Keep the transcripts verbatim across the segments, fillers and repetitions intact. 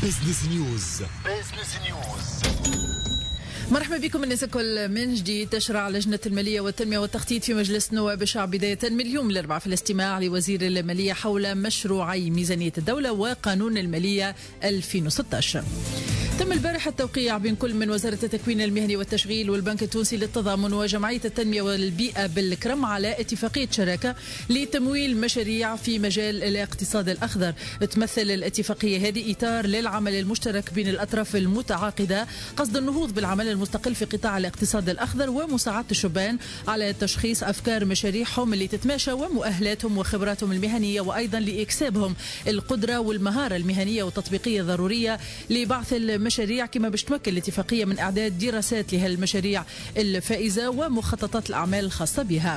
بزنس نيوز. بزنس نيوز. مرحبا بكم الناس الكل من جديد. تشرع لجنة المالية والتنمية والتخطيط في مجلس النواب الشعب بداية من اليوم الأربعاء في الاستماع لوزير المالية حول مشروعي ميزانية الدولة وقانون المالية ألفين وستة عشر. تم البارحة التوقيع بين كل من وزارة التكوين المهني والتشغيل والبنك التونسي للتضامن وجمعية التنمية والبيئة بالكرم على اتفاقية شراكة لتمويل مشاريع في مجال الاقتصاد الأخضر. تمثل الاتفاقية هذه إطار للعمل المشترك بين الأطراف المتعاقدة قصد النهوض بالعمل المستقل في قطاع الاقتصاد الأخضر ومساعدة الشبان على تشخيص أفكار مشاريعهم اللي تتماشى ومؤهلاتهم وخبراتهم المهنية، وأيضا لإكسابهم القدرة والمهارة المهنية والتطبيقية الضرورية لبعث المشاريع، كما باش تمكن الاتفاقية من إعداد دراسات لهالمشاريع الفائزة ومخططات الأعمال الخاصة بها.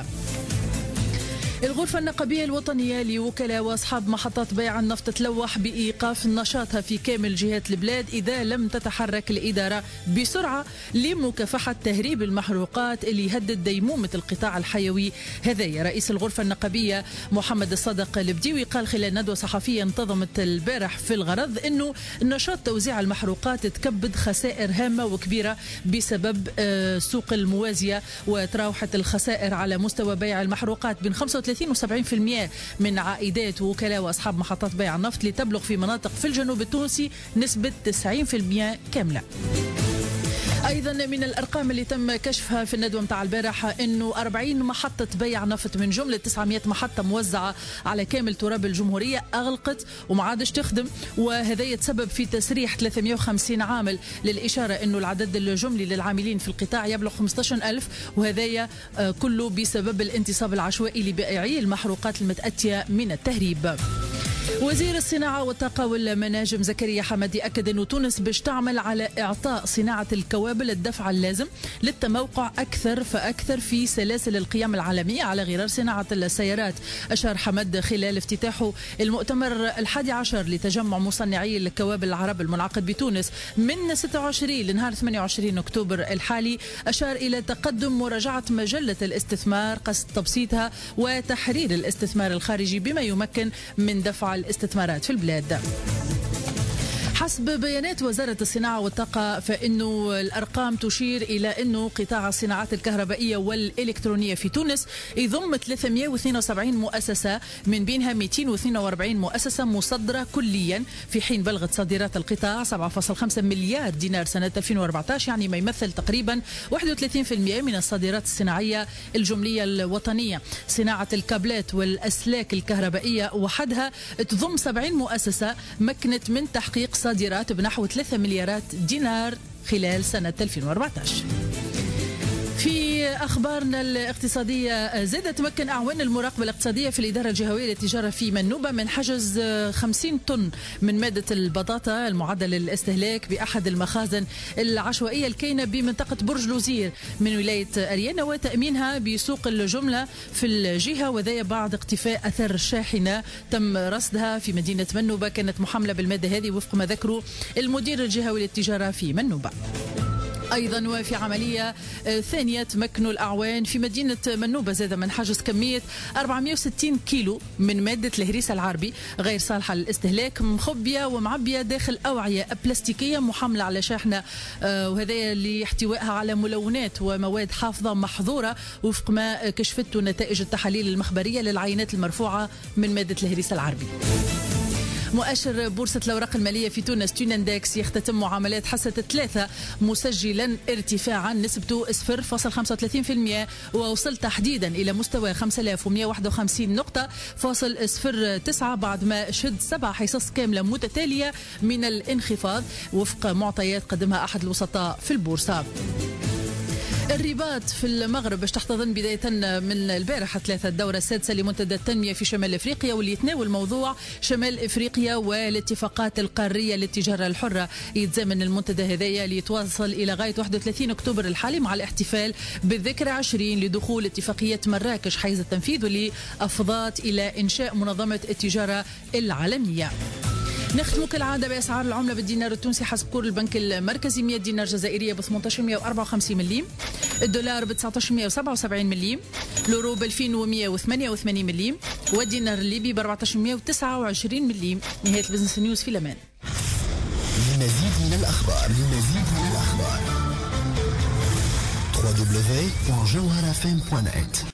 الغرفة النقابية الوطنية لوكلاء وأصحاب محطات بيع النفط تلوح بإيقاف نشاطها في كامل جهات البلاد إذا لم تتحرك الإدارة بسرعة لمكافحة تهريب المحروقات اللي يهدد ديمومة القطاع الحيوي. هذا رئيس الغرفة النقابية محمد الصادق البديوي قال خلال ندوة صحفية انتظمت البارح في الغرض أنه نشاط توزيع المحروقات تكبد خسائر هامة وكبيرة بسبب سوق الموازية، وتراوحت الخسائر على مستوى بيع المحروقات بين خمسة وثلاثين وسبعين بالمئة من عائدات وكلاء وأصحاب محطات بيع النفط، لتبلغ في مناطق في الجنوب التونسي نسبة تسعين بالمئة كاملة. أيضا من الأرقام اللي تم كشفها في الندوة متاع البارحة أنه أربعين محطة بيع نفط من جملة تسعمئة محطة موزعة على كامل تراب الجمهورية أغلقت وما عادش تخدم، وهذا يتسبب في تسريح ثلاثمئة وخمسين عامل، للإشارة أنه العدد الجملي للعاملين في القطاع يبلغ خمسة عشر ألف، وهذا كله بسبب الانتصاب العشوائي لبائعي المحروقات المتأتية من التهريب. وزير الصناعة والطاقة والمناجم زكريا حمدي أكد أن تونس باش تعمل على إعطاء صناعة الكوابل الدفع اللازم للتموقع أكثر فأكثر في سلاسل القيم العالمية على غرار صناعة السيارات. أشار حمد خلال افتتاحه المؤتمر الحادي عشر لتجمع مصنعي الكوابل العرب المنعقد بتونس من ستة وعشرين لنهار ثمانية وعشرين أكتوبر الحالي. أشار إلى تقدم مراجعة مجلة الاستثمار قصد تبسيطها وتحرير الاستثمار الخارجي بما يمكن من دفع الاستثمارات في البلاد. حسب بيانات وزارة الصناعة والطاقة فإنه الأرقام تشير إلى أنه قطاع الصناعات الكهربائية والإلكترونية في تونس يضم ثلاثمئة واثنين وسبعين مؤسسة، من بينها مئتين واثنين وأربعين مؤسسة مصدرة كليا، في حين بلغت صادرات القطاع سبعة فاصلة خمسة مليار دينار سنة ألفين وأربعة عشر، يعني ما يمثل تقريبا واحد وثلاثين بالمئة من الصادرات الصناعية الجملية الوطنية. صناعة الكابلات والأسلاك الكهربائية وحدها تضم سبعين مؤسسة مكنت من تحقيق صادرات بنحو ثلاثة مليارات دينار خلال سنة ألفين وأربعة عشر. في أخبارنا الاقتصادية، زاد تمكن أعوان المراقبة الاقتصادية في الإدارة الجهوية للتجارة في منوبة من حجز خمسين طن من مادة البطاطا المعدة للاستهلاك بأحد المخازن العشوائية الكاينة بمنطقة برج لوزير من ولاية أريانا، وتأمينها بسوق الجملة في الجهة، وذا بعد اقتفاء أثر شاحنة تم رصدها في مدينة منوبة كانت محملة بالمادة هذه وفق ما ذكروا المدير الجهوي للتجارة في منوبة. أيضا وفي عملية ثانية تمكنوا الأعوان في مدينة منوبة زاد من حجز كمية أربعمئة وستين كيلو من مادة الهريسة العربي غير صالحة للاستهلاك، مخبية ومعبية داخل أوعية بلاستيكية محملة على شاحنة، وهذا لاحتوائها على ملونات ومواد حافظة محظورة وفق ما كشفته نتائج التحاليل المخبرية للعينات المرفوعة من مادة الهريسة العربي. مؤشر بورصة الأوراق المالية في تونس تونندكس يختتم معاملات حصة ثلاثة مسجلا ارتفاعا نسبته صفر فاصلة خمسة وثلاثين بالمئة ووصل تحديدا إلى مستوى خمسة آلاف ومئة وواحد وخمسين نقطة فاصل صفر تسعة بعد ما شد سبع حصص كاملة متتالية من الانخفاض وفق معطيات قدمها أحد الوسطاء في البورصة. الرباط في المغرب باش تحتضن بداية من البارحة ثلاثة الدورة السادسة لمنتدى التنمية في شمال أفريقيا، واللي يتناول موضوع شمال أفريقيا والاتفاقات القارية للتجارة الحرة. يتزامن المنتدى هذايا ليتواصل إلى غاية واحد وثلاثين أكتوبر الحالي مع الاحتفال بالذكرى عشرين لدخول اتفاقية مراكش حيز التنفيذ، واللي أفضت إلى إنشاء منظمة التجارة العالمية. نختم كالعادة بأسعار العملة بالدينار التونسي حسب كور البنك المركزي مئة دينار جزائرية ب ثمانية عشر مئة وأربعة وخمسين مليم، الدولار ب تسعة عشر مئة وسبعة وسبعين مليم، اليورو ب ألفين ومئة وثمانية وثمانين مليم، والدينار الليبي ب أربعة عشر مئة وتسعة وعشرين مليم. نهاية البزنس نيوز في الأمان. للمزيد من الأخبار للمزيد من الأخبار دبليو دبليو دبليو دوت جوهر اف ام دوت نت.